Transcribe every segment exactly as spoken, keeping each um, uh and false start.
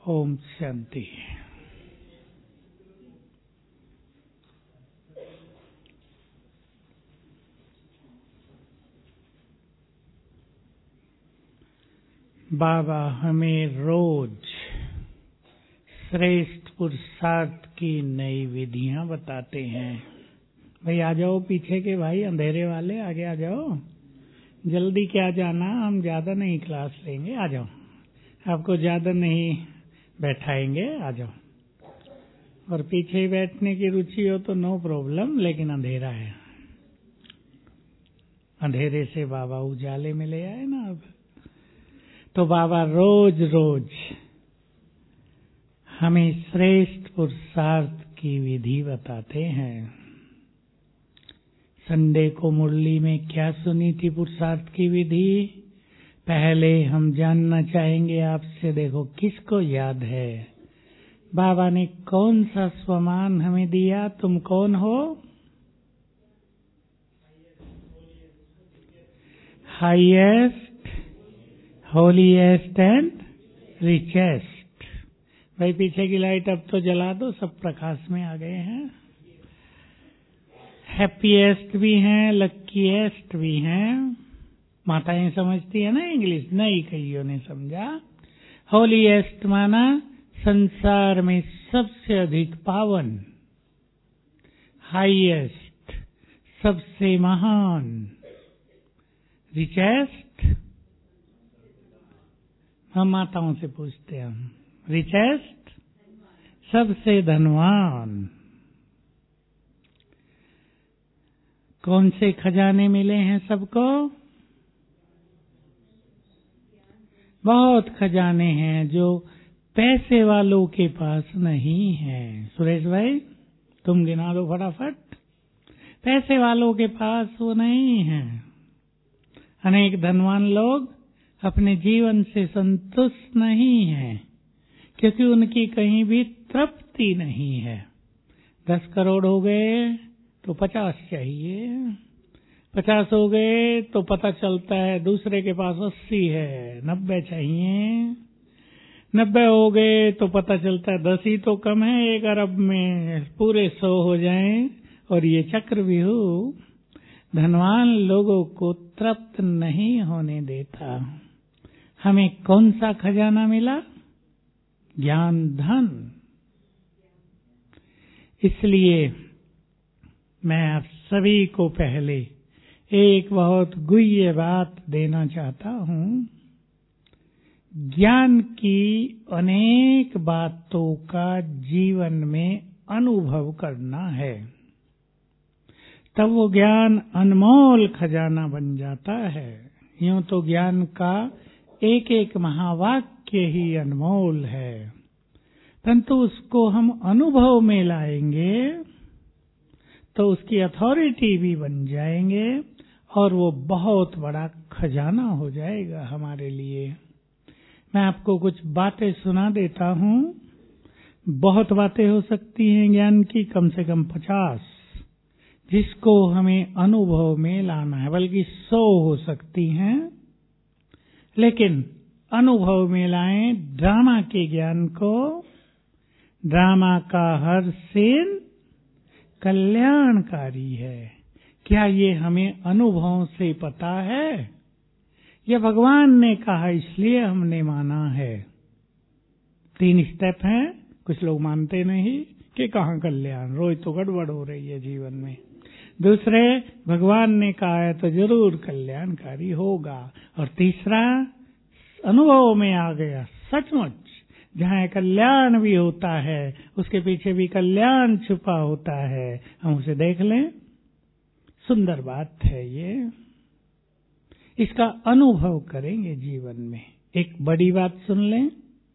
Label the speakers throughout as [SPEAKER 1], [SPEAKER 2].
[SPEAKER 1] ओम शांति। बाबा हमें रोज श्रेष्ठ पुरुषार्थ की नई विधियां बताते हैं। भाई आ जाओ पीछे के भाई, अंधेरे वाले आगे आ जाओ, जल्दी क्या जाना, हम ज्यादा नहीं क्लास लेंगे, आ जाओ, आपको ज्यादा नहीं बैठाएंगे, आ जाओ। और पीछे ही बैठने की रुचि हो तो नो प्रॉब्लम, लेकिन अंधेरा है, अंधेरे से बाबा उजाले में ले आए ना। अब तो बाबा रोज रोज हमें श्रेष्ठ पुरुषार्थ की विधि बताते हैं। संडे को मुरली में क्या सुनी थी पुरुषार्थ की विधि? पहले हम जानना चाहेंगे आपसे, देखो किसको याद है बाबा ने कौन सा स्वमान हमें दिया? तुम कौन हो? Highest, holiest and richest. भाई पीछे की लाइट अब तो जला दो, सब प्रकाश में आ गए हैं। हैप्पीएस्ट भी हैं, लकीएस्ट भी हैं। माताएं समझती है ना इंग्लिश, नहीं कईयों ने समझा। होलीएस्ट माना संसार में सबसे अधिक पावन, हाईएस्ट सबसे महान, रिचेस्ट हम माताओं से पूछते हैं, हम रिचेस्ट सबसे धनवान। कौन से खजाने मिले हैं सबको? बहुत खजाने हैं जो पैसे वालों के पास नहीं है। सुरेश भाई तुम गिना दो फटाफट, पैसे वालों के पास वो नहीं है। अनेक धनवान लोग अपने जीवन से संतुष्ट नहीं हैं, क्योंकि उनकी कहीं भी तृप्ति नहीं है। दस करोड़ हो गए तो पचास चाहिए, पचास हो गए तो पता चलता है दूसरे के पास अस्सी है, नब्बे चाहिए, नब्बे हो गए तो पता चलता है दस ही तो कम है, एक अरब में पूरे सौ हो जाएं। और ये चक्रव्यूह धनवान लोगों को तृप्त नहीं होने देता। हमें कौन सा खजाना मिला? ज्ञान धन। इसलिए मैं आप सभी को पहले एक बहुत गुह्य बात देना चाहता हूं। ज्ञान की अनेक बातों का जीवन में अनुभव करना है, तब वो ज्ञान अनमोल खजाना बन जाता है। यूं तो ज्ञान का एक एक महावाक्य ही अनमोल है, परंतु उसको हम अनुभव में लाएंगे तो उसकी अथॉरिटी भी बन जाएंगे और वो बहुत बड़ा खजाना हो जाएगा हमारे लिए। मैं आपको कुछ बातें सुना देता हूँ। बहुत बातें हो सकती हैं ज्ञान की, कम से कम पचास, जिसको हमें अनुभव में लाना है, बल्कि सौ हो सकती हैं, लेकिन अनुभव में लाएं ड्रामा के ज्ञान को। ड्रामा का हर सीन कल्याणकारी है। क्या ये हमें अनुभव से पता है? यह भगवान ने कहा इसलिए हमने माना है। तीन स्टेप हैं, कुछ लोग मानते नहीं कि कहाँ कल्याण, रोज तो गड़बड़ हो रही है जीवन में। दूसरे, भगवान ने कहा है तो जरूर कल्याणकारी होगा। और तीसरा, अनुभव में आ गया सचमुच, जहाँ कल्याण भी होता है उसके पीछे भी कल्याण छुपा होता है, हम उसे देख लें। सुंदर बात है ये, इसका अनुभव करेंगे जीवन में। एक बड़ी बात सुन लें,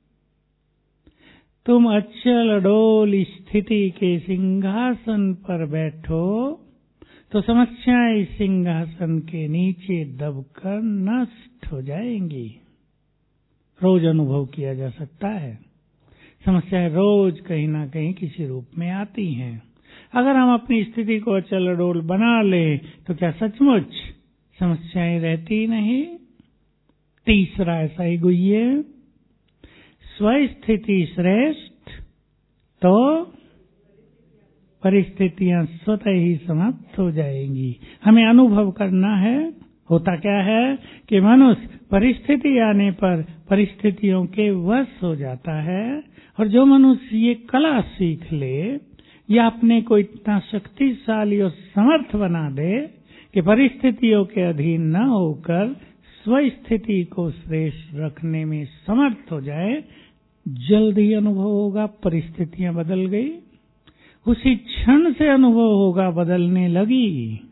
[SPEAKER 1] तुम अचल अडोल स्थिति के सिंहासन पर बैठो तो समस्याएं सिंहासन के नीचे दबकर नष्ट हो जाएंगी। रोज अनुभव किया जा सकता है, समस्याएं रोज कहीं ना कहीं किसी रूप में आती हैं। अगर हम अपनी स्थिति को अचल अडोल बना लें तो क्या सचमुच समस्याएं रहती नहीं? तीसरा ऐसा ही गुह्य, स्वस्थिति श्रेष्ठ तो परिस्थितियां स्वतः ही समाप्त हो जाएंगी। हमें अनुभव करना है। होता क्या है कि मनुष्य परिस्थिति आने पर परिस्थितियों के वश हो जाता है, और जो मनुष्य ये कला सीख ले या अपने को इतना शक्तिशाली और समर्थ बना दे कि परिस्थितियों के अधीन न होकर स्वस्थिति को श्रेष्ठ रखने में समर्थ हो जाए, जल्द ही अनुभव होगा परिस्थितियां बदल गई। उसी क्षण से अनुभव होगा बदलने लगी।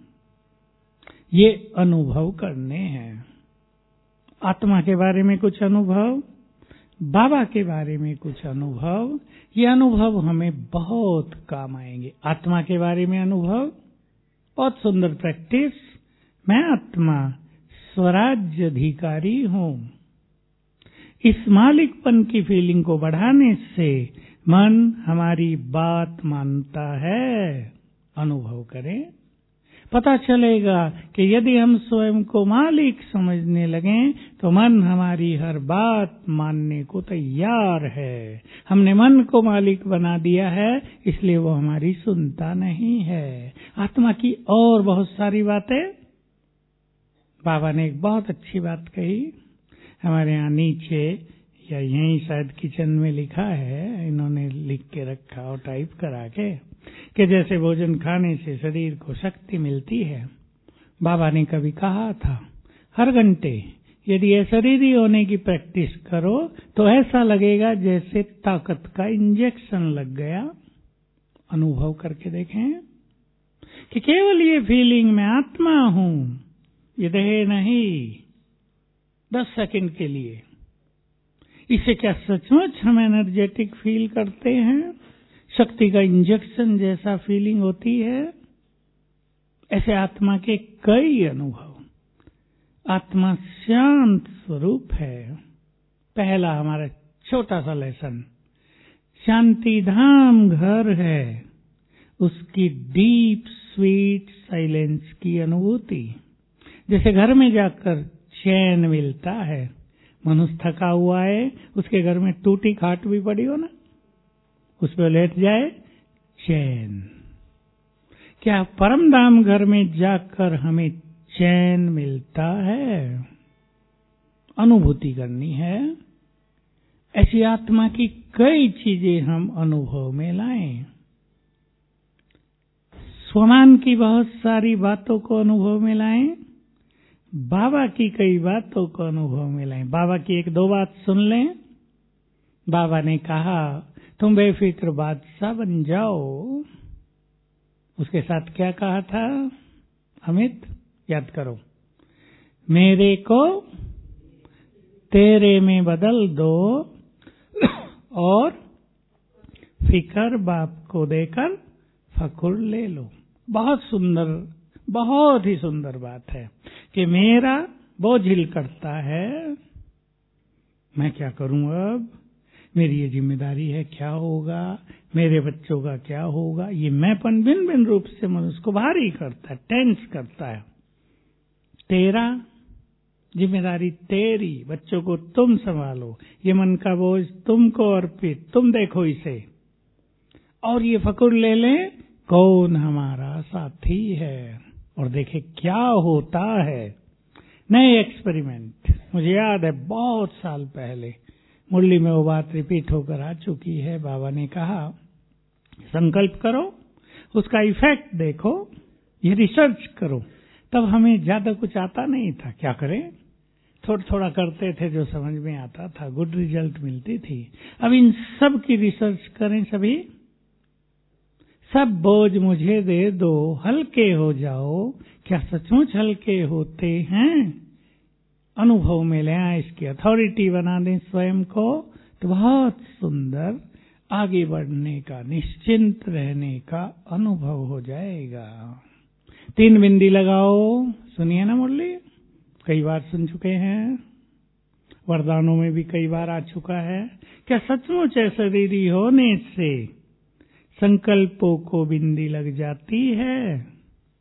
[SPEAKER 1] ये अनुभव करने हैं। आत्मा के बारे में कुछ अनुभव, बाबा के बारे में कुछ अनुभव। ये अनुभव हमें बहुत काम आएंगे। आत्मा के बारे में अनुभव, बहुत सुंदर प्रैक्टिस। मैं आत्मा स्वराज्य अधिकारी हूं। इस मालिकपन की फीलिंग को बढ़ाने से मन हमारी बात मानता है। अनुभव करें, पता चलेगा कि यदि हम स्वयं को मालिक समझने लगें तो मन हमारी हर बात मानने को तैयार है। हमने मन को मालिक बना दिया है, इसलिए वो हमारी सुनता नहीं है। आत्मा की और बहुत सारी बातें। बाबा ने एक बहुत अच्छी बात कही। हमारे यहाँ नीचे या यहीं शायद किचन में लिखा है, इन्होंने लिख के रखा और टाइप करा के, कि जैसे भोजन खाने से शरीर को शक्ति मिलती है। बाबा ने कभी कहा था, हर घंटे यदि अशरीरी होने की प्रैक्टिस करो तो ऐसा लगेगा जैसे ताकत का इंजेक्शन लग गया। अनुभव करके देखें कि केवल ये फीलिंग मैं आत्मा हूं, ये देह नहीं, दस सेकंड के लिए, इससे क्या सचमुच हम एनर्जेटिक फील करते हैं? शक्ति का इंजेक्शन जैसा फीलिंग होती है। ऐसे आत्मा के कई अनुभव। आत्मा शांत स्वरूप है। पहला हमारा छोटा सा लेसन, शांति धाम घर है, उसकी डीप स्वीट साइलेंस की अनुभूति। जैसे घर में जाकर चैन मिलता है। मनुष्य थका हुआ है, उसके घर में टूटी खाट भी पड़ी हो ना, उस पर लेट जाए, चैन। क्या परम धाम घर में जाकर हमें चैन मिलता है? अनुभूति करनी है। ऐसी आत्मा की कई चीजें हम अनुभव में लाएं। स्वमान की बहुत सारी बातों को अनुभव में लाएं। बाबा की कई बातों को अनुभव में लाएं। बाबा की एक दो बात सुन लें। बाबा ने कहा, तुम बेफिक्र बादशाह बन जाओ। उसके साथ क्या कहा था? अमित, याद करो, मेरे को तेरे में बदल दो और फिकर बाप को देकर फकुर ले लो। बहुत सुंदर, बहुत ही सुंदर बात है कि मेरा बोझिल करता है, मैं क्या करूं अब, मेरी ये जिम्मेदारी है, क्या होगा, मेरे बच्चों का क्या होगा। ये मैंपन भिन्न भिन्न रूप से मनुष्य को भारी करता है, टेंस करता है। तेरा जिम्मेदारी तेरी, बच्चों को तुम संभालो, ये मन का बोझ तुमको अर्पित, तुम देखो इसे। और ये फकुर ले ले, कौन हमारा साथी है, और देखे क्या होता है। नए एक्सपेरिमेंट, मुझे याद है बहुत साल पहले मुरली में वो बात रिपीट होकर आ चुकी है। बाबा ने कहा, संकल्प करो, उसका इफेक्ट देखो, ये रिसर्च करो। तब हमें ज्यादा कुछ आता नहीं था, क्या करें, थोड़ा थोड़ा करते थे जो समझ में आता था, गुड रिजल्ट मिलती थी। अब इन सब की रिसर्च करें सभी। सब बोझ मुझे दे दो, हल्के हो जाओ। क्या सचमुच हल्के होते हैं? अनुभव में ले आए, इसकी अथॉरिटी बना दें स्वयं को, तो बहुत सुंदर आगे बढ़ने का, निश्चिंत रहने का अनुभव हो जाएगा। तीन बिंदी लगाओ, सुनिए ना मुरली, कई बार सुन चुके हैं, वरदानों में भी कई बार आ चुका है। क्या सचमुच शरीरी होने से संकल्पों को बिंदी लग जाती है?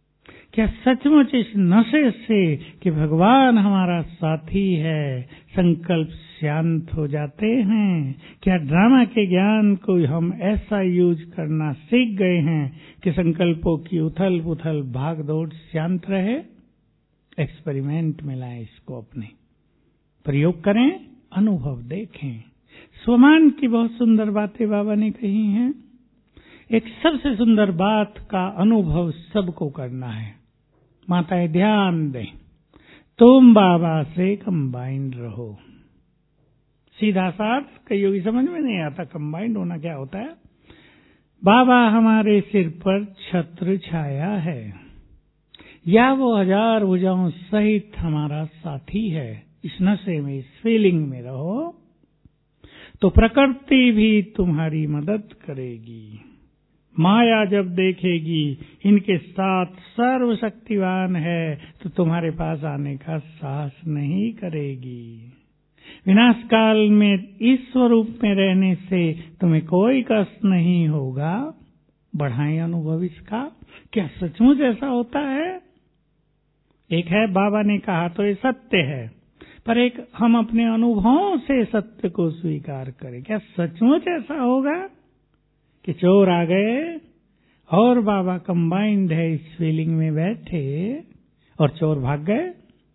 [SPEAKER 1] क्या सचमुच इस नशे से कि भगवान हमारा साथी है संकल्प शांत हो जाते हैं? क्या ड्रामा के ज्ञान को हम ऐसा यूज करना सीख गए हैं कि संकल्पों की उथल पुथल भाग दौड़ शांत रहे? एक्सपेरिमेंट में लाएं, इसको अपने प्रयोग करें, अनुभव देखें। स्वमान की बहुत सुंदर बातें बाबा ने कही हैं। एक सबसे सुंदर बात का अनुभव सबको करना है। माताएं ध्यान दें, तुम बाबा से कंबाइंड रहो। सीधा सा कईयों की समझ में नहीं आता कंबाइंड होना क्या होता है। बाबा हमारे सिर पर छत्र छाया है, या वो हजार भुजाओं सहित हमारा साथी है। इस नशे में, इस फीलिंग में रहो तो प्रकृति भी तुम्हारी मदद करेगी। माया जब देखेगी इनके साथ सर्वशक्तिवान है तो तुम्हारे पास आने का साहस नहीं करेगी। विनाश काल में इस स्वरूप में रहने से तुम्हें कोई कष्ट नहीं होगा। बढ़ाएं अनुभव इसका। क्या सचमुच ऐसा होता है? एक है बाबा ने कहा तो ये सत्य है, पर एक हम अपने अनुभवों से सत्य को स्वीकार करें। क्या सचमुच ऐसा होगा कि चोर आ गए और बाबा कंबाइंड है इस फीलिंग में बैठे और चोर भाग गए?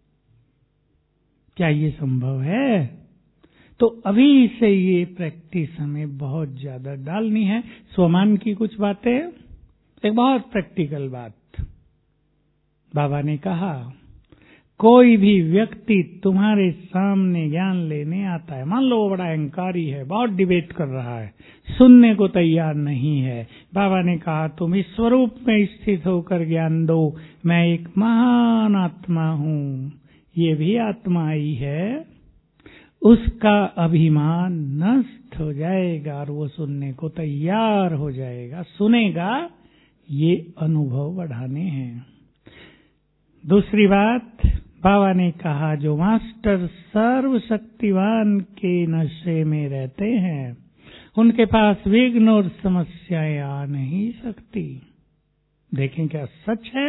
[SPEAKER 1] क्या ये संभव है? तो अभी से ये प्रैक्टिस हमें बहुत ज्यादा डालनी है। स्वमान की कुछ बातें, एक बहुत प्रैक्टिकल बात। बाबा ने कहा कोई भी व्यक्ति तुम्हारे सामने ज्ञान लेने आता है, मान लो वो बड़ा अहंकारी है, बहुत डिबेट कर रहा है, सुनने को तैयार नहीं है। बाबा ने कहा तुम इस स्वरूप में स्थित होकर ज्ञान दो, मैं एक महान आत्मा हूँ, ये भी आत्मा ही है। उसका अभिमान नष्ट हो जाएगा और वो सुनने को तैयार हो जाएगा, सुनेगा। ये अनुभव बढ़ाने हैं। दूसरी बात, बाबा ने कहा जो मास्टर सर्वशक्तिवान के नशे में रहते हैं उनके पास विघ्न और समस्याएं आ नहीं सकती। देखें क्या सच है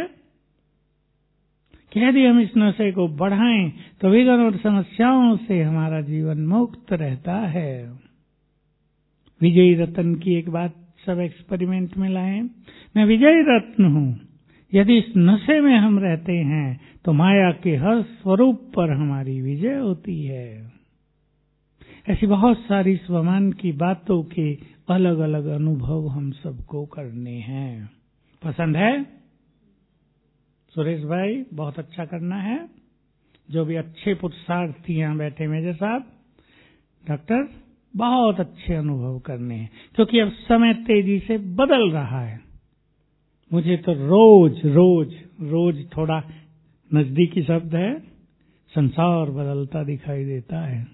[SPEAKER 1] कि यदि हम इस नशे को बढ़ाएं तो विघ्न और समस्याओं से हमारा जीवन मुक्त रहता है। विजयी रत्न की एक बात सब एक्सपेरिमेंट में लाएं। मैं विजयी रत्न हूं। यदि इस नशे में हम रहते हैं तो माया के हर स्वरूप पर हमारी विजय होती है। ऐसी बहुत सारी स्वमान की बातों के अलग अलग अनुभव हम सबको करने हैं। पसंद है? सुरेश भाई बहुत अच्छा करना है। जो भी अच्छे पुरुषार्थी यहाँ बैठे मेजर साहब, डॉक्टर, बहुत अच्छे अनुभव करने हैं, क्योंकि अब समय तेजी से बदल रहा है। मुझे तो रोज रोज रोज थोड़ा नजदीकी शब्द है, संसार बदलता दिखाई देता है।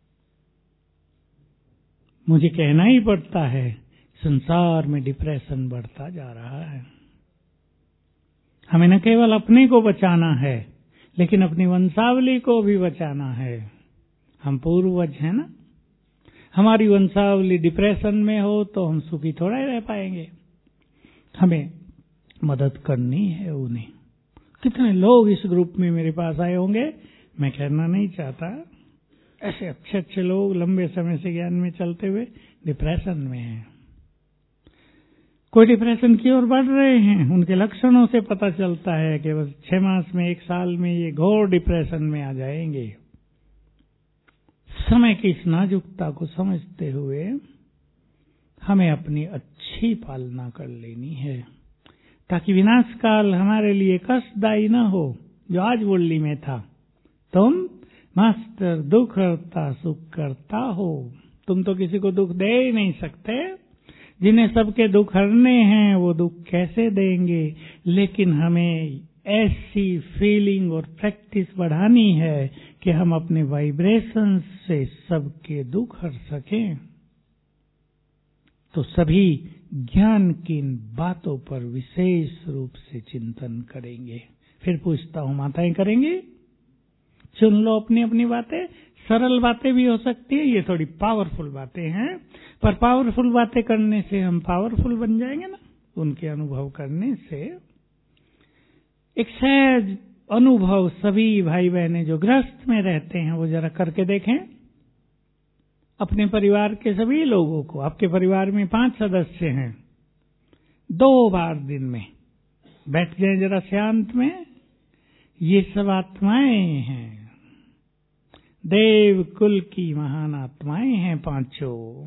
[SPEAKER 1] मुझे कहना ही पड़ता है, संसार में डिप्रेशन बढ़ता जा रहा है। हमें न केवल अपने को बचाना है, लेकिन अपनी वंशावली को भी बचाना है। हम पूर्वज हैं ना, हमारी वंशावली डिप्रेशन में हो तो हम सुखी थोड़ा ही रह पाएंगे। हमें मदद करनी है उन्हें। कितने लोग इस ग्रुप में मेरे पास आए होंगे, मैं कहना नहीं चाहता, ऐसे अच्छे अच्छे लोग लंबे समय से ज्ञान में चलते हुए डिप्रेशन में हैं। कोई डिप्रेशन की ओर बढ़ रहे हैं, उनके लक्षणों से पता चलता है कि बस छह मास में, एक साल में ये घोर डिप्रेशन में आ जाएंगे। समय की इस नाजुकता को समझते हुए हमें अपनी अच्छी पालना कर लेनी है, ताकि विनाश काल हमारे लिए कष्टदायी न हो। जो आज मुरली में था, तुम मास्टर दुख हरता सुख करता हो। तुम तो किसी को दुख दे ही नहीं सकते। जिन्हें सबके दुख हरने हैं वो दुख कैसे देंगे? लेकिन हमें ऐसी फीलिंग और प्रैक्टिस बढ़ानी है कि हम अपने वाइब्रेशन से सबके दुख हर सकें। तो सभी ज्ञान की इन बातों पर विशेष रूप से चिंतन करेंगे। फिर पूछता हूं, माताएं करेंगी? चुन लो अपनी अपनी बातें। सरल बातें भी हो सकती है, ये थोड़ी पावरफुल बातें हैं, पर पावरफुल बातें करने से हम पावरफुल बन जाएंगे ना, उनके अनुभव करने से। एक सहज अनुभव सभी भाई बहनें जो गृहस्थ में रहते हैं वो जरा करके देखें। अपने परिवार के सभी लोगों को, आपके परिवार में पांच सदस्य हैं, दो बार दिन में बैठ जाए जरा शांत में। ये सब आत्माएं हैं, देव कुल की महान आत्माएं हैं पांचों।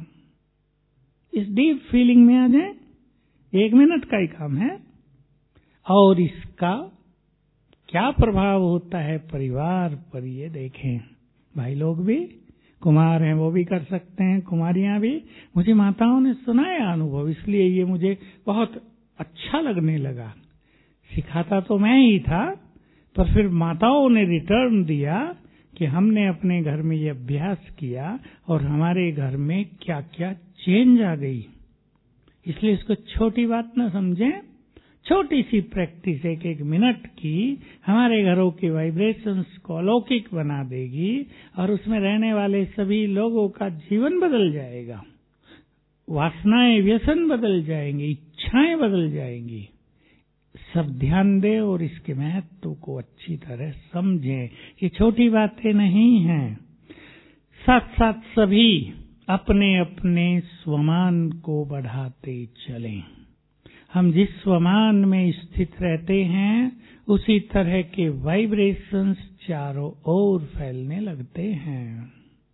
[SPEAKER 1] इस डीप फीलिंग में आ जाए, एक मिनट का ही काम है। और इसका क्या प्रभाव होता है परिवार पर, ये देखें। भाई लोग भी, कुमार हैं वो भी कर सकते हैं, कुमारियां भी। मुझे माताओं ने सुनाया अनुभव, इसलिए ये मुझे बहुत अच्छा लगने लगा। सिखाता तो मैं ही था, पर फिर माताओं ने रिटर्न दिया कि हमने अपने घर में ये अभ्यास किया और हमारे घर में क्या क्या चेंज आ गई। इसलिए इसको छोटी बात न समझें, छोटी सी प्रैक्टिस एक एक मिनट की हमारे घरों के वाइब्रेशंस को अलौकिक बना देगी और उसमें रहने वाले सभी लोगों का जीवन बदल जाएगा। वासनाएं, व्यसन बदल जाएंगे, इच्छाएं बदल जाएंगी। सब ध्यान दें और इसके महत्व को अच्छी तरह समझें कि छोटी बातें नहीं हैं। साथ साथ सभी अपने अपने स्वमान को बढ़ाते चलें। हम जिस स्वमान में स्थित रहते हैं उसी तरह के वाइब्रेशंस चारों ओर फैलने लगते हैं।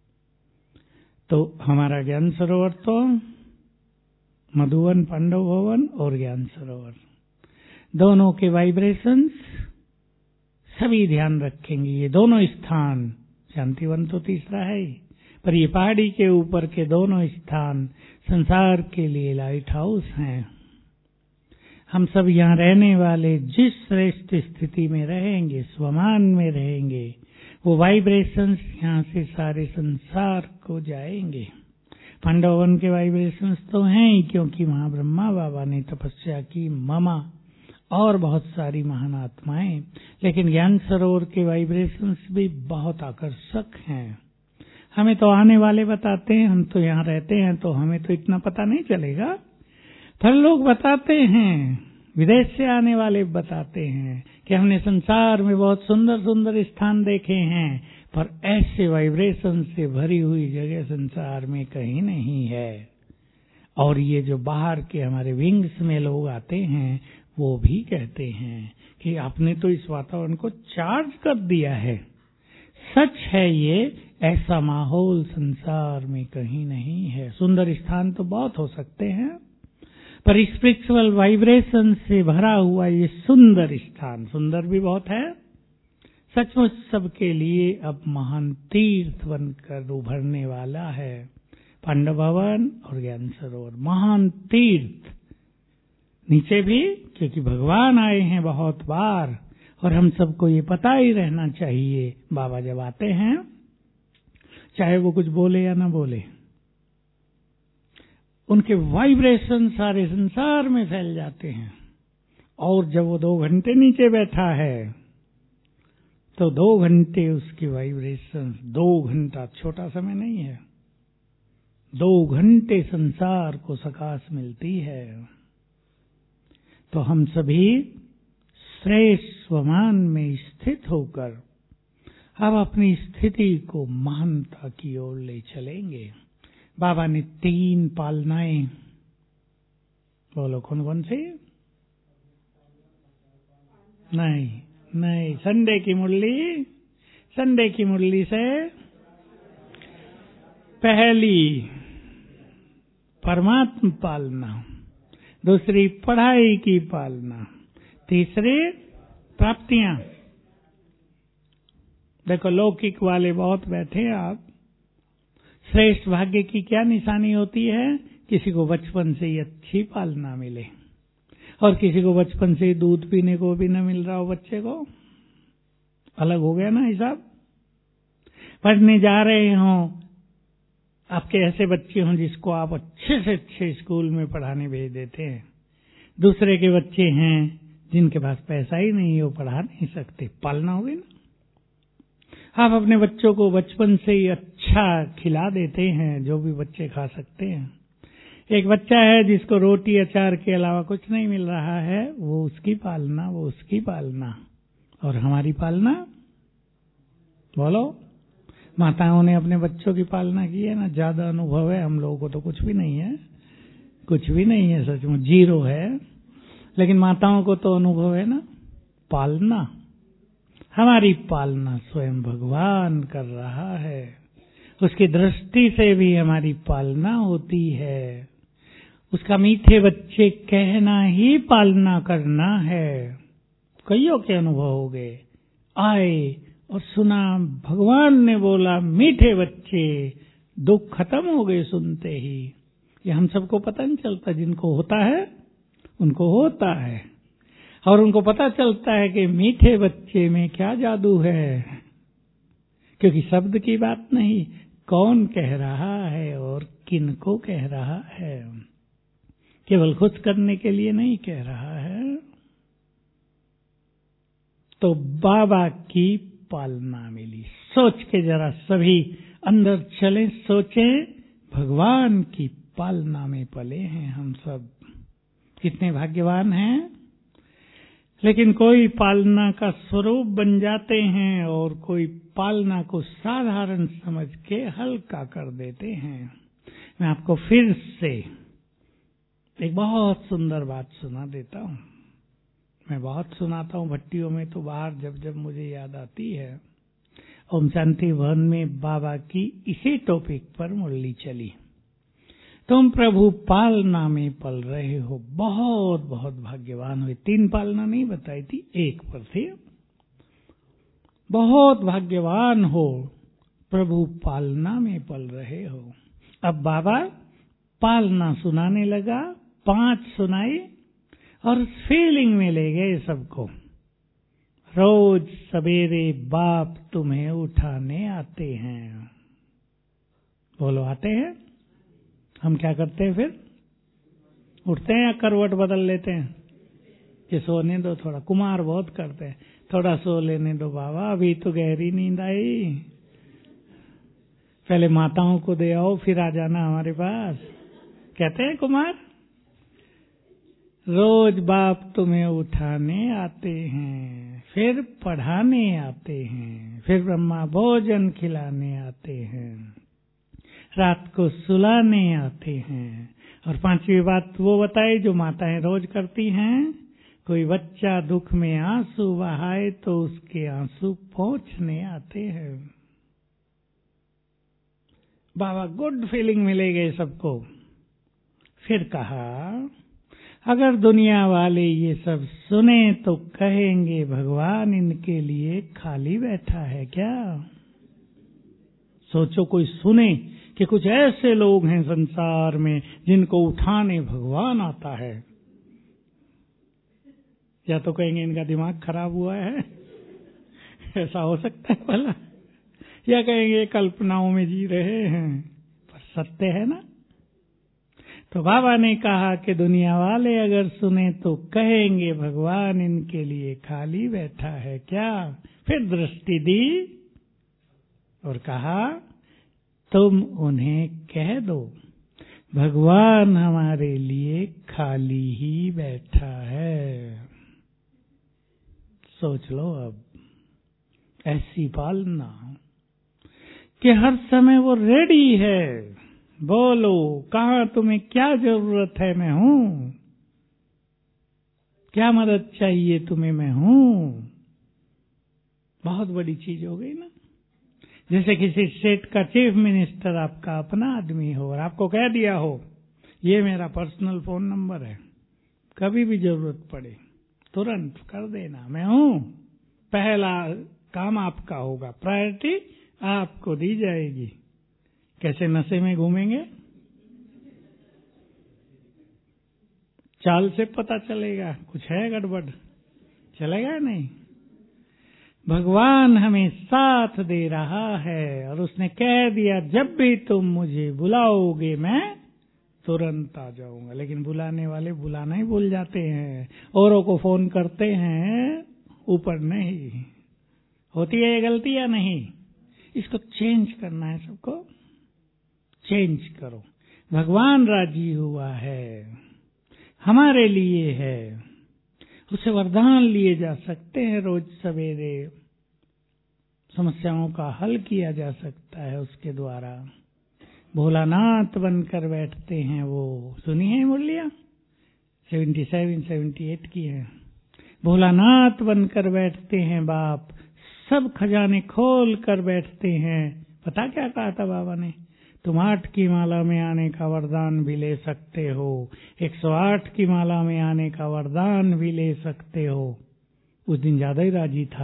[SPEAKER 1] तो हमारा ज्ञान सरोवर तो मधुवन, पांडव भवन और ज्ञान सरोवर, दोनों के वाइब्रेशंस सभी ध्यान रखेंगे। ये दोनों स्थान, शांतिवन तो तीसरा है ही, पर ये पहाड़ी के ऊपर के दोनों स्थान संसार के लिए लाइट हाउस हैं। हम सब यहाँ रहने वाले जिस श्रेष्ठ स्थिति में रहेंगे, स्वमान में रहेंगे, वो वाइब्रेशंस यहाँ से सारे संसार को जाएंगे। पांडवन के वाइब्रेशंस तो हैं ही, क्योंकि वहाँ ब्रह्मा बाबा ने तपस्या की, ममा और बहुत सारी महान आत्माएं। लेकिन ज्ञान सरोवर के वाइब्रेशंस भी बहुत आकर्षक हैं। हमें तो आने वाले बताते हैं, हम तो यहाँ रहते हैं तो हमें तो इतना पता नहीं चलेगा। पर लोग बताते हैं, विदेश से आने वाले बताते हैं कि हमने संसार में बहुत सुंदर सुंदर स्थान देखे हैं, पर ऐसे वाइब्रेशन से भरी हुई जगह संसार में कहीं नहीं है। और ये जो बाहर के हमारे विंग्स में लोग आते हैं वो भी कहते हैं कि आपने तो इस वातावरण को चार्ज कर दिया है। सच है, ये ऐसा माहौल संसार में कहीं नहीं है। सुंदर स्थान तो बहुत हो सकते हैं, पर स्पिरिचुअल वाइब्रेशन से भरा हुआ ये सुंदर स्थान, सुंदर भी बहुत है, सचमुच सबके लिए अब महान तीर्थ बनकर उभरने वाला है। पांडव भवन और ज्ञान सरोवर महान तीर्थ। नीचे भी, क्योंकि भगवान आए हैं बहुत बार और हम सबको ये पता ही रहना चाहिए, बाबा जब आते हैं चाहे वो कुछ बोले या ना बोले, उनके वाइब्रेशन सारे संसार में फैल जाते हैं। और जब वो दो घंटे नीचे बैठा है तो दो घंटे उसके वाइब्रेशन, दो घंटा छोटा समय नहीं है, दो घंटे संसार को सकाश मिलती है। तो हम सभी श्रेष्ठ स्वमान में स्थित होकर अब अपनी स्थिति को महानता की ओर ले चलेंगे। बाबा ने तीन पालनाएं, बोलो कौन कौन सी? नहीं नहीं, संडे की मुरली, संडे की मुरली से पहली परमात्मा पालना, दूसरी पढ़ाई की पालना, तीसरी प्राप्तियां। देखो लौकिक वाले बहुत बैठे हैं आप। श्रेष्ठ भाग्य की क्या निशानी होती है? किसी को बचपन से ही अच्छी पालना मिले और किसी को बचपन से ही दूध पीने को भी न मिल रहा हो बच्चे को। अलग हो गया ना हिसाब। पढ़ने जा रहे हो, आपके ऐसे बच्चे हों जिसको आप अच्छे से अच्छे स्कूल में पढ़ाने भेज देते हैं, दूसरे के बच्चे हैं जिनके पास पैसा ही नहीं है, वो पढ़ा नहीं सकते, पालना होगी ना। आप अपने बच्चों को बचपन से ही अच्छा खिला देते हैं, जो भी बच्चे खा सकते हैं। एक बच्चा है जिसको रोटी अचार के अलावा कुछ नहीं मिल रहा है, वो उसकी पालना, वो उसकी पालना। और हमारी पालना, बोलो, माताओं ने अपने बच्चों की पालना की है ना। ज्यादा अनुभव है, हम लोगों को तो कुछ भी नहीं है, कुछ भी नहीं है, सच में जीरो है। लेकिन माताओं को तो अनुभव है ना, पालना। हमारी पालना स्वयं भगवान कर रहा है, उसकी दृष्टि से भी हमारी पालना होती है। उसका मीठे बच्चे कहना ही पालना करना है। कईयों के अनुभव हो गए, आए और सुना, भगवान ने बोला मीठे बच्चे, दुख खत्म हो गए सुनते ही। ये हम सबको पता नहीं चलता, जिनको होता है उनको होता है, और उनको पता चलता है कि मीठे बच्चे में क्या जादू है। क्योंकि शब्द की बात नहीं, कौन कह रहा है और किन को कह रहा है। केवल खुश करने के लिए नहीं कह रहा है। तो बाबा की पालना मिली। सोच के जरा सभी अंदर चलें, सोचें, भगवान की पालना में पले हैं हम सब। कितने भाग्यवान हैं। लेकिन कोई पालना का स्वरूप बन जाते हैं और कोई पालना को साधारण समझ के हल्का कर देते हैं। मैं आपको फिर से एक बहुत सुंदर बात सुना देता हूँ। मैं बहुत सुनाता हूँ भट्टियों में, तो बाहर जब जब मुझे याद आती है। ओम शांति भवन में बाबा की इसी टॉपिक पर मुरली चली। तुम प्रभु पालना में पल रहे हो, बहुत बहुत भाग्यवान हुए। तीन पालना नहीं बताई थी, एक पर थे। बहुत भाग्यवान हो, प्रभु पालना में पल रहे हो। अब बाबा पालना सुनाने लगा, पांच सुनाई और फीलिंग में ले गए सबको। रोज सवेरे बाप तुम्हें उठाने आते हैं। बोलो, आते हैं। हम क्या करते हैं फिर? उठते हैं या करवट बदल लेते हैं कि सोने दो थोड़ा। कुमार बहुत करते हैं, थोड़ा सो लेने दो बाबा, अभी तो गहरी नींद आई, पहले माताओं को दे आओ फिर आ जाना हमारे पास, कहते हैं कुमार। रोज बाप तुम्हें उठाने आते हैं, फिर पढ़ाने आते हैं, फिर ब्रह्मा भोजन खिलाने आते हैं, रात को सुलाने आते हैं। और पांचवी बात वो बताई जो माताएं रोज करती हैं, कोई बच्चा दुख में आंसू बहाए तो उसके आंसू पोंछने आते हैं। बाबा गुड फीलिंग मिले गए सबको। फिर कहा, अगर दुनिया वाले ये सब सुने तो कहेंगे भगवान इनके लिए खाली बैठा है क्या। सोचो, कोई सुने कि कुछ ऐसे लोग हैं संसार में जिनको उठाने भगवान आता है, या तो कहेंगे इनका दिमाग खराब हुआ है, ऐसा हो सकता है भला, या कहेंगे कल्पनाओं में जी रहे हैं। पर सत्य है ना। तो बाबा ने कहा कि दुनिया वाले अगर सुने तो कहेंगे भगवान इनके लिए खाली बैठा है क्या। फिर दृष्टि दी और कहा, तुम उन्हें कह दो भगवान हमारे लिए खाली ही बैठा है। सोच लो अब, ऐसी पालना कि हर समय वो रेडी है। बोलो, कहाँ तुम्हें क्या जरूरत है, मैं हूं। क्या मदद चाहिए तुम्हें, मैं हूं। बहुत बड़ी चीज हो गई ना। जैसे किसी स्टेट का चीफ मिनिस्टर आपका अपना आदमी हो और आपको कह दिया हो, ये मेरा पर्सनल फोन नंबर है, कभी भी जरूरत पड़े तुरंत कर देना, मैं हूं। पहला काम आपका होगा, प्रायोरिटी आपको दी जाएगी। कैसे नशे में घूमेंगे, चाल से पता चलेगा कुछ है गड़बड़, चलेगा नहीं। भगवान हमें साथ दे रहा है और उसने कह दिया, जब भी तुम मुझे बुलाओगे मैं तुरंत आ जाऊंगा। लेकिन बुलाने वाले बुलाना ही भूल जाते हैं, औरों को फोन करते हैं, ऊपर नहीं। होती है ये गलती या नहीं? इसको चेंज करना है सबको। चेंज करो। भगवान राजी हुआ है, हमारे लिए है। उसे वरदान लिए जा सकते हैं, रोज सवेरे समस्याओं का हल किया जा सकता है उसके द्वारा। भोलानाथ बनकर बैठते हैं वो, सुनी है मुरलिया सेवेंटी सेवन सेवेंटी एट की है। भोलानाथ बनकर बैठते हैं बाप, सब खजाने खोल कर बैठते हैं। पता क्या कहा था बाबा ने? तुम आठ की माला में आने का वरदान भी ले सकते हो, एक सौ आठ की माला में आने का वरदान भी ले सकते हो। उस दिन ज्यादा ही राजी था,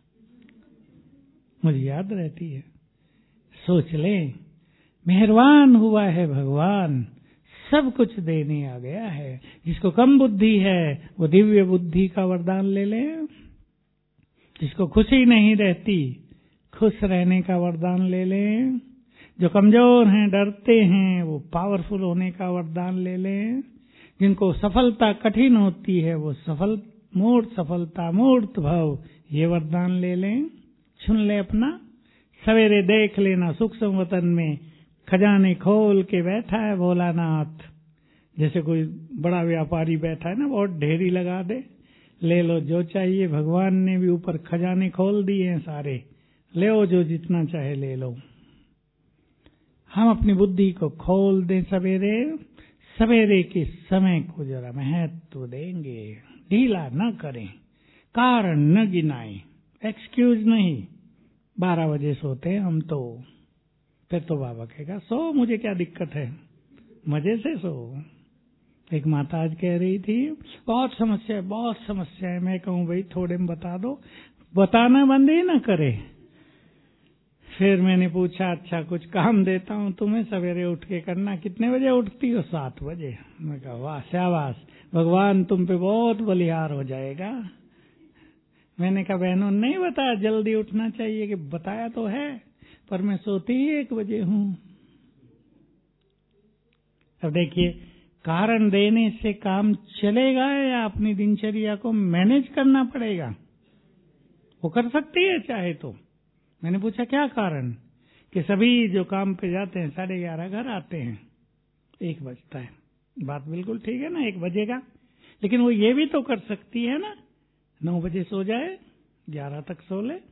[SPEAKER 1] मुझे याद रहती है। सोच ले, मेहरबान हुआ है भगवान, सब कुछ देने आ गया है। जिसको कम बुद्धि है वो दिव्य बुद्धि का वरदान ले ले। जिसको खुशी नहीं रहती, खुश रहने का वरदान ले ले। जो कमजोर हैं, डरते हैं, वो पावरफुल होने का वरदान ले लें। जिनको सफलता कठिन होती है, वो सफल मूर्त सफलता मूर्त भव, ये वरदान ले लें। सुन ले अपना, सवेरे देख लेना सूक्ष्म वतन में खजाने खोल के बैठा है भोलानाथ। जैसे कोई बड़ा व्यापारी बैठा है ना, बहुत ढेरी लगा दे, ले लो जो चाहिए। भगवान ने भी ऊपर खजाने खोल दिए हैं सारे, ले लो जो जितना चाहे ले लो। हम अपनी बुद्धि को खोल दें सवेरे, सवेरे के समय को जरा महत्व देंगे, ढीला न करें, कारण न गिनाएं, एक्सक्यूज नहीं। बारह बजे सोते हैं हम तो, फिर तो बाबा कहेगा सो, मुझे क्या दिक्कत है, मजे से सो। एक माता आज कह रही थी बहुत समस्या है, बहुत समस्या है। मैं कहूँ भाई थोड़े में बता दो, बताना बंद ही ना करे। फिर मैंने पूछा अच्छा कुछ काम देता हूँ तुम्हें, सवेरे उठ के करना। कितने बजे उठती हो? सात बजे। मैं कहा वाह शाबाश, भगवान तुम पे बहुत बलिहार हो जाएगा। मैंने कहा बहनों नहीं बताया जल्दी उठना चाहिए, कि बताया तो है पर मैं सोती ही एक बजे हूँ। अब देखिए, कारण देने से काम चलेगा या अपनी दिनचर्या को मैनेज करना पड़ेगा? वो कर सकती है चाहे तो। मैंने पूछा क्या कारण? कि सभी जो काम पे जाते हैं साढ़े ग्यारह घर आते हैं, एक बजता है। बात बिल्कुल ठीक है ना, एक बजेगा। लेकिन वो ये भी तो कर सकती है ना, नौ बजे सो जाए, ग्यारह तक सो ले,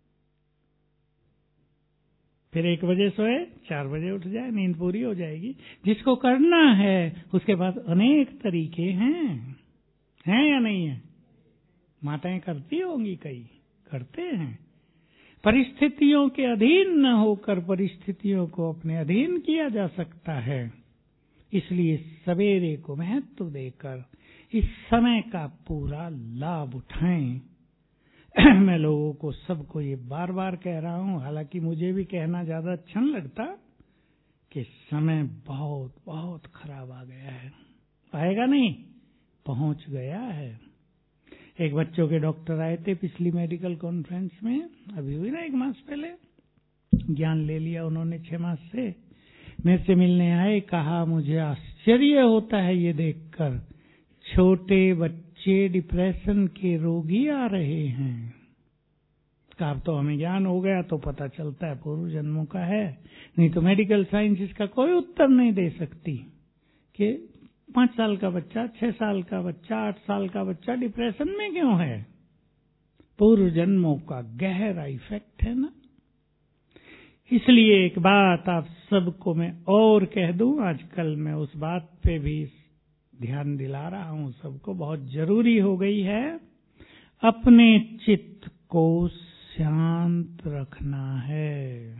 [SPEAKER 1] फिर एक बजे सोए, चार बजे उठ जाए, नींद पूरी हो जाएगी। जिसको करना है उसके पास अनेक तरीके हैं, हैं या नहीं है? माताएं करती होंगी, कई करते हैं। परिस्थितियों के अधीन न होकर परिस्थितियों को अपने अधीन किया जा सकता है। इसलिए सवेरे को महत्व देकर इस समय का पूरा लाभ उठाएं। मैं लोगों को सबको ये बार बार कह रहा हूं, हालांकि मुझे भी कहना ज्यादा अच्छा नहीं लगता, कि समय बहुत बहुत खराब आ गया है। आएगा नहीं, पहुंच गया है। एक बच्चों के डॉक्टर आए थे पिछली मेडिकल कॉन्फ्रेंस में, अभी हुई ना एक मास पहले, ज्ञान ले लिया उन्होंने छह मास से। मेरे से मिलने आए, कहा मुझे आश्चर्य होता है ये देखकर, छोटे बच्चे डिप्रेशन के रोगी आ रहे हैं। कहा अब तो हमें ज्ञान हो गया तो पता चलता है पूर्व जन्मों का है, नहीं तो मेडिकल साइंस इसका कोई उत्तर नहीं दे सकती कि पांच साल का बच्चा, छह साल का बच्चा, आठ साल का बच्चा डिप्रेशन में क्यों है। पूर्व जन्मों का गहरा इफेक्ट है ना। इसलिए एक बात आप सबको मैं और कह दूं, आजकल मैं उस बात पे भी ध्यान दिला रहा हूं सबको, बहुत जरूरी हो गई है। अपने चित्त को शांत रखना है।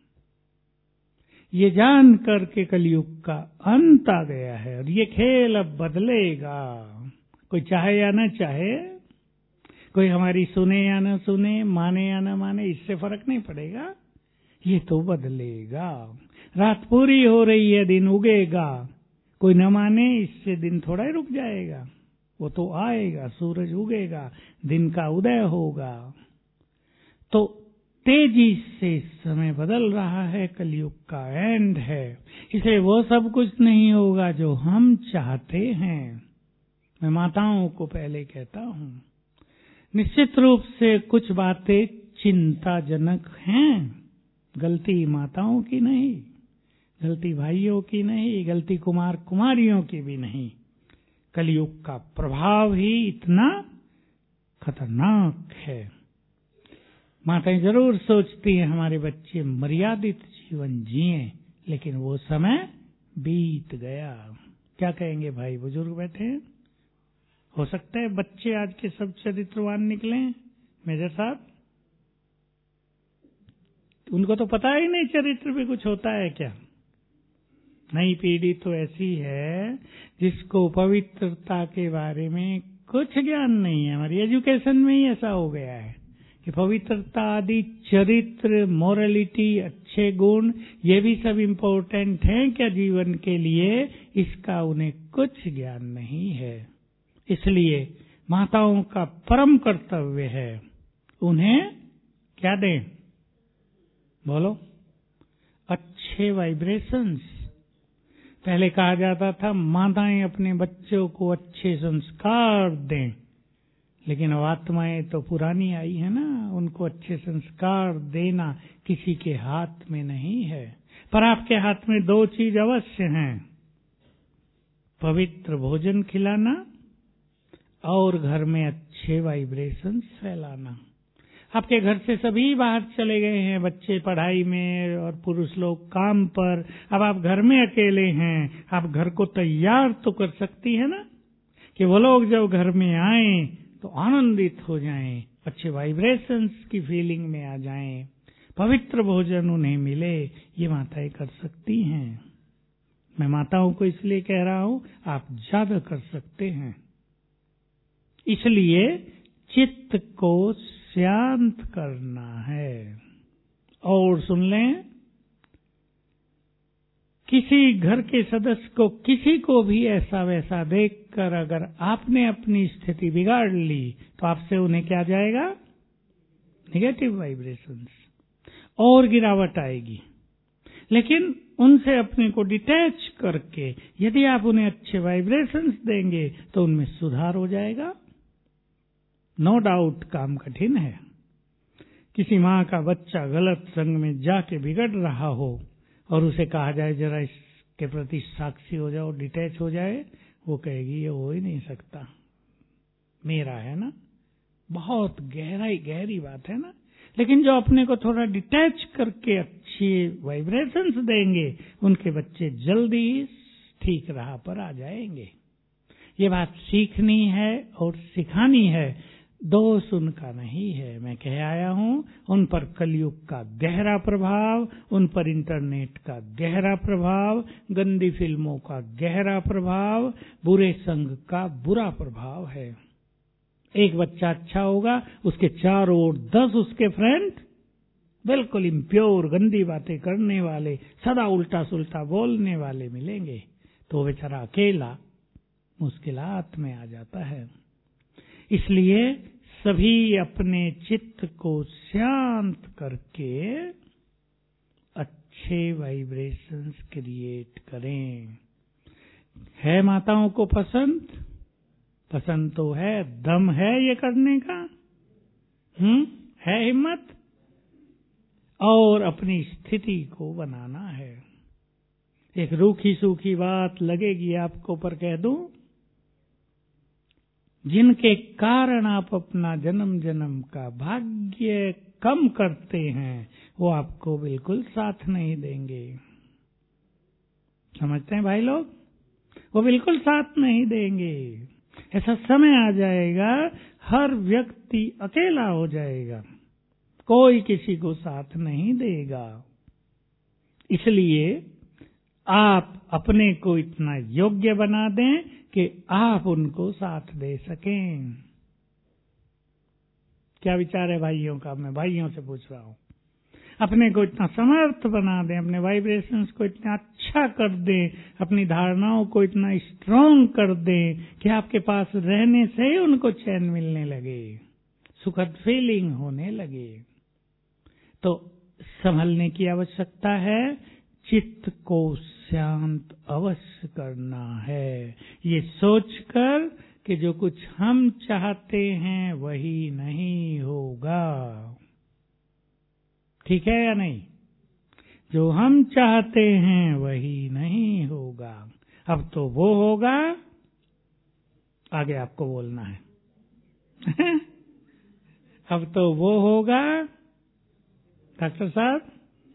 [SPEAKER 1] ये जान कर के कलयुग का अंत आ गया है और ये खेल अब बदलेगा। कोई चाहे या न चाहे, कोई हमारी सुने या न सुने, माने या न माने, इससे फर्क नहीं पड़ेगा, ये तो बदलेगा। रात पूरी हो रही है, दिन उगेगा। कोई न माने, इससे दिन थोड़ा ही रुक जाएगा, वो तो आएगा, सूरज उगेगा, दिन का उदय होगा। तो तेजी से समय बदल रहा है, कलयुग का एंड है। इसलिए वो सब कुछ नहीं होगा जो हम चाहते हैं। मैं माताओं को पहले कहता हूं, निश्चित रूप से कुछ बातें चिंताजनक हैं, गलती माताओं की नहीं, गलती भाइयों की नहीं, गलती कुमार कुमारियों की भी नहीं। कलयुग का प्रभाव ही इतना खतरनाक है। माताएं जरूर सोचती हैं हमारे बच्चे मर्यादित जीवन जिए, लेकिन वो समय बीत गया। क्या कहेंगे भाई बुजुर्ग बैठे हैं? हो सकता है बच्चे आज के सब चरित्रवान निकले मेरे साथ, उनको तो पता ही नहीं चरित्र भी कुछ होता है क्या। नई पीढ़ी तो ऐसी है जिसको पवित्रता के बारे में कुछ ज्ञान नहीं है। हमारी एजुकेशन में ही ऐसा हो गया है कि पवित्रता आदि चरित्र, मोरलिटी, अच्छे गुण, ये भी सब इम्पोर्टेंट हैं क्या जीवन के लिए, इसका उन्हें कुछ ज्ञान नहीं है। इसलिए माताओं का परम कर्तव्य है उन्हें क्या दें? बोलो, अच्छे वाइब्रेशंस। पहले कहा जाता था माताएं अपने बच्चों को अच्छे संस्कार दें, लेकिन अब आत्माएं तो पुरानी आई है ना, उनको अच्छे संस्कार देना किसी के हाथ में नहीं है। पर आपके हाथ में दो चीज अवश्य हैं, पवित्र भोजन खिलाना और घर में अच्छे वाइब्रेशंस फैलाना। आपके घर से सभी बाहर चले गए हैं, बच्चे पढ़ाई में और पुरुष लोग काम पर, अब आप घर में अकेले हैं। आप घर को तैयार तो कर सकती है ना कि वो लोग जब घर में आएं तो आनंदित हो जाएं, अच्छे वाइब्रेशंस की फीलिंग में आ जाएं, पवित्र भोजन उन्हें मिले। ये माताएं कर सकती हैं। मैं माताओं को इसलिए कह रहा हूं, आप ज्यादा कर सकते हैं। इसलिए चित्त को शांत करना है। और सुन लें, किसी घर के सदस्य को, किसी को भी ऐसा वैसा देखकर अगर आपने अपनी स्थिति बिगाड़ ली तो आपसे उन्हें क्या जाएगा? नेगेटिव वाइब्रेशंस और गिरावट आएगी। लेकिन उनसे अपने को डिटैच करके यदि आप उन्हें अच्छे वाइब्रेशंस देंगे तो उनमें सुधार हो जाएगा। नो डाउट काम कठिन है। किसी माँ का बच्चा गलत संग में जाके बिगड़ रहा हो और उसे कहा जाए जरा इसके प्रति साक्षी हो जाओ, डिटैच हो जाए, वो कहेगी ये हो ही नहीं सकता, मेरा है ना। बहुत गहराई गहरी बात है ना। लेकिन जो अपने को थोड़ा डिटैच करके अच्छी वाइब्रेशंस देंगे, उनके बच्चे जल्दी ठीक राह पर आ जाएंगे। ये बात सीखनी है और सिखानी है, दोष उनका नहीं है। मैं कह आया हूं, उन पर कलयुग का गहरा प्रभाव, उन पर इंटरनेट का गहरा प्रभाव, गंदी फिल्मों का गहरा प्रभाव, बुरे संग का बुरा प्रभाव है। एक बच्चा अच्छा होगा, उसके चारों ओर दस उसके फ्रेंड बिल्कुल इम्प्योर, गंदी बातें करने वाले, सदा उल्टा सुल्टा बोलने वाले मिलेंगे, तो बेचारा अकेला मुश्किलात में आ जाता है। इसलिए सभी अपने चित्त को शांत करके अच्छे वाइब्रेशंस क्रिएट करें। है माताओं को पसंद? पसंद तो है, दम है ये करने का, हम्म है हिम्मत, और अपनी स्थिति को बनाना है। एक रूखी सूखी बात लगेगी आपको, पर कह दूं, जिनके कारण आप अपना जन्म जन्म का भाग्य कम करते हैं, वो आपको बिल्कुल साथ नहीं देंगे। समझते हैं भाई लोग? वो बिल्कुल साथ नहीं देंगे। ऐसा समय आ जाएगा, हर व्यक्ति अकेला हो जाएगा, कोई किसी को साथ नहीं देगा। इसलिए आप अपने को इतना योग्य बना दें कि आप उनको साथ दे सकें। क्या विचार है भाइयों का? मैं भाइयों से पूछ रहा हूं। अपने को इतना समर्थ बना दें, अपने वाइब्रेशंस को इतना अच्छा कर दें, अपनी धारणाओं को इतना स्ट्रांग कर दें कि आपके पास रहने से ही उनको चैन मिलने लगे, सुखद फीलिंग होने लगे। तो संभलने की आवश्यकता है, चित्त को शांत अवश्य करना है, ये सोचकर कि जो कुछ हम चाहते हैं वही नहीं होगा। ठीक है या नहीं? जो हम चाहते हैं वही नहीं होगा। अब तो वो होगा, आगे आपको बोलना है। अब तो वो होगा डॉक्टर साहब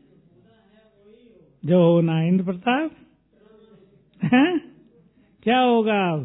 [SPEAKER 1] जो होना। इंद्र प्रताप क्या होगा? अब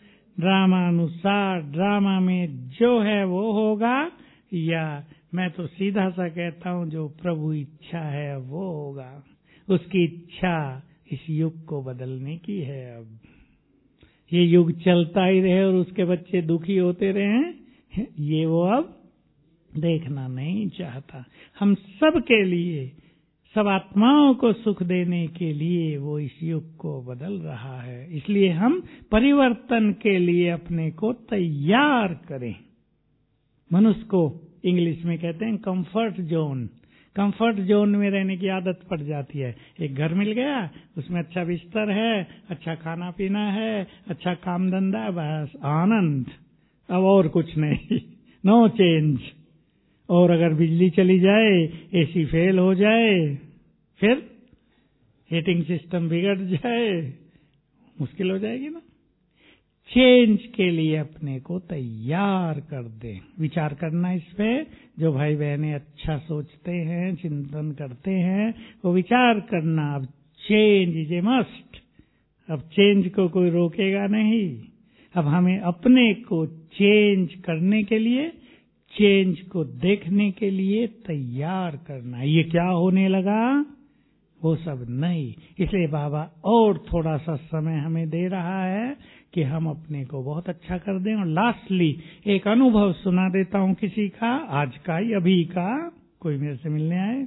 [SPEAKER 1] ड्रामानुसार ड्रामा में जो है वो होगा, या मैं तो सीधा सा कहता हूं जो प्रभु इच्छा है वो होगा। उसकी इच्छा इस युग को बदलने की है। अब ये युग चलता ही रहे और उसके बच्चे दुखी होते रहे, ये वो अब देखना नहीं चाहता। हम सब के लिए, सब आत्माओं को सुख देने के लिए वो इस युग को बदल रहा है। इसलिए हम परिवर्तन के लिए अपने को तैयार करें। मनुष्य को इंग्लिश में कहते हैं कंफर्ट जोन। कंफर्ट जोन में रहने की आदत पड़ जाती है। एक घर मिल गया, उसमें अच्छा बिस्तर है, अच्छा खाना पीना है, अच्छा काम धंधा है, बस आनंद, अब और कुछ नहीं, नो चेंज। और अगर बिजली चली जाए, एसी फेल हो जाए, फिर हीटिंग सिस्टम बिगड़ जाए, मुश्किल हो जाएगी ना। चेंज के लिए अपने को तैयार कर दें। विचार करना इस पे। जो भाई बहनें अच्छा सोचते हैं, चिंतन करते हैं, वो विचार करना। अब चेंज इज ए मस्ट। अब चेंज को कोई रोकेगा नहीं। अब हमें अपने को चेंज करने के लिए, चेंज को देखने के लिए तैयार करना। ये क्या होने लगा, वो सब नहीं। इसलिए बाबा और थोड़ा सा समय हमें दे रहा है कि हम अपने को बहुत अच्छा कर दें। और लास्टली एक अनुभव सुना देता हूं किसी का, आज का ही, अभी का। कोई मेरे से मिलने आए,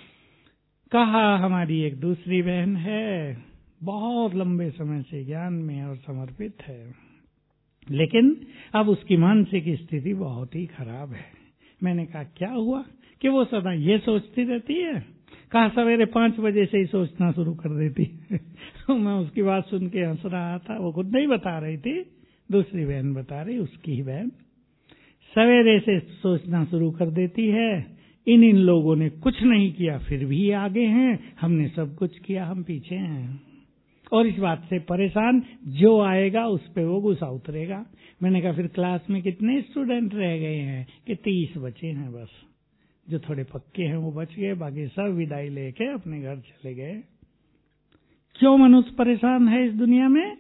[SPEAKER 1] कहा हमारी एक दूसरी बहन है, बहुत लंबे समय से ज्ञान में और समर्पित है, लेकिन अब उसकी मानसिक स्थिति बहुत ही खराब है। मैंने कहा क्या हुआ? कि वो सदा ये सोचती रहती है। कहा सवेरे पांच बजे से ही सोचना शुरू कर देती है। मैं उसकी बात सुन के हंस रहा था। वो खुद नहीं बता रही थी, दूसरी बहन बता रही, उसकी ही बहन। सवेरे से सोचना शुरू कर देती है। इन इन लोगों ने कुछ नहीं किया, फिर भी आगे हैं। हमने सब कुछ किया, हम पीछे हैं। और इस बात से परेशान, जो आएगा उस पे वो गुस्सा उतरेगा। मैंने कहा फिर क्लास में कितने स्टूडेंट रह गए हैं? कि तीस बचे हैं बस। जो थोड़े पक्के हैं वो बच गए, बाकी सब विदाई लेके अपने घर चले गए। क्यों मनुष्य परेशान है इस दुनिया में?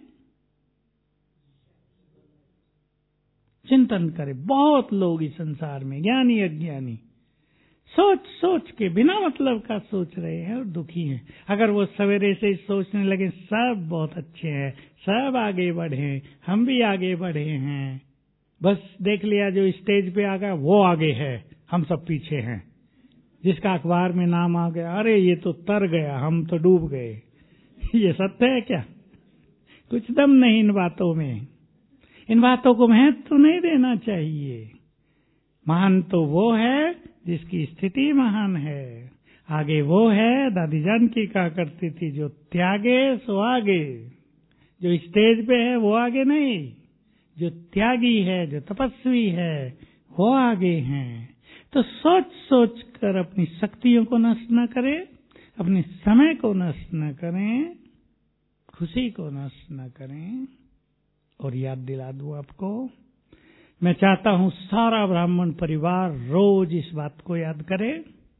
[SPEAKER 1] चिंतन करे। बहुत लोग इस संसार में, ज्ञानी अज्ञानी, सोच सोच के बिना मतलब का सोच रहे हैं और दुखी हैं। अगर वो सवेरे से सोचने लगे सब बहुत अच्छे हैं, सब आगे बढ़े, हम भी आगे बढ़े हैं, बस देख लिया जो स्टेज पे आ गया वो आगे है, हम सब पीछे हैं। जिसका अखबार में नाम आ गया, अरे ये तो तर गया, हम तो डूब गए। ये सत्य है क्या? कुछ दम नहीं इन बातों में। इन बातों को महत्व तो नहीं देना चाहिए। महान तो वो है जिसकी स्थिति महान है। आगे वो है, दादी जानकी कहा करती थी, जो त्यागे सो आगे। जो स्टेज पे है वो आगे नहीं, जो त्यागी है, जो तपस्वी है, वो आगे हैं। तो सोच सोच कर अपनी शक्तियों को नष्ट न करें, अपने समय को नष्ट न करें, खुशी को नष्ट न करें। और याद दिला दूं आपको, मैं चाहता हूं सारा ब्राह्मण परिवार रोज इस बात को याद करे,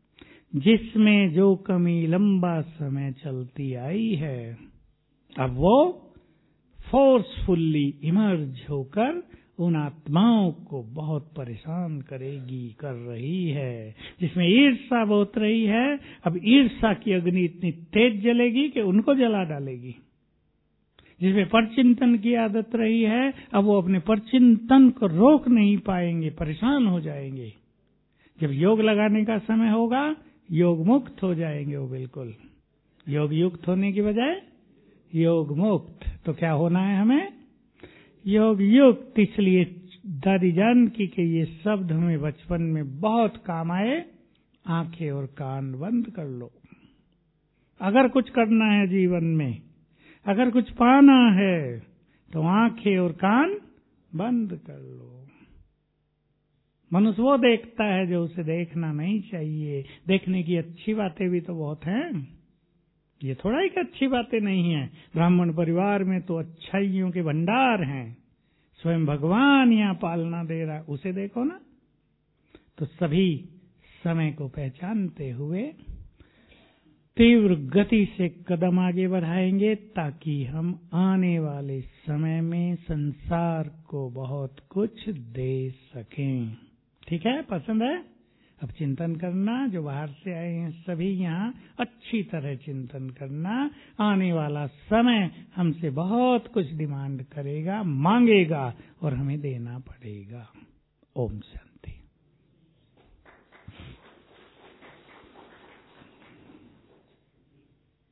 [SPEAKER 1] जिसमें जो कमी लंबा समय चलती आई है, अब वो फोर्सफुल्ली इमर्ज होकर उन आत्माओं को बहुत परेशान करेगी, कर रही है। जिसमें ईर्ष्या बहुत रही है, अब ईर्ष्या की अग्नि इतनी तेज जलेगी कि उनको जला डालेगी। जिसमें परचिंतन की आदत रही है, अब वो अपने परचिंतन को रोक नहीं पाएंगे, परेशान हो जाएंगे। जब योग लगाने का समय होगा, योग मुक्त हो जाएंगे वो बिल्कुल। योग युक्त होने की बजाय योग मुक्त। तो क्या होना है हमें? योग युक्त। इसलिए दादी जानकी के ये शब्द हमें बचपन में बहुत काम आए। आंखें और कान बंद कर लो। अगर कुछ करना है जीवन में, अगर कुछ पाना है, तो आंखें और कान बंद कर लो। मनुष्य वो देखता है जो उसे देखना नहीं चाहिए। देखने की अच्छी बातें भी तो बहुत हैं। ये थोड़ा ही कि अच्छी बातें नहीं है। ब्राह्मण परिवार में तो अच्छाइयों के भंडार हैं। स्वयं भगवान यहाँ पालना दे रहा है, उसे देखो ना। तो सभी समय को पहचानते हुए तीव्र गति से कदम आगे बढ़ाएंगे ताकि हम आने वाले समय में संसार को बहुत कुछ दे सकें। ठीक है, पसंद है? अब चिंतन करना, जो बाहर से आए हैं सभी यहाँ अच्छी तरह चिंतन करना। आने वाला समय हमसे बहुत कुछ डिमांड करेगा, मांगेगा और हमें देना पड़ेगा। ओम शांति।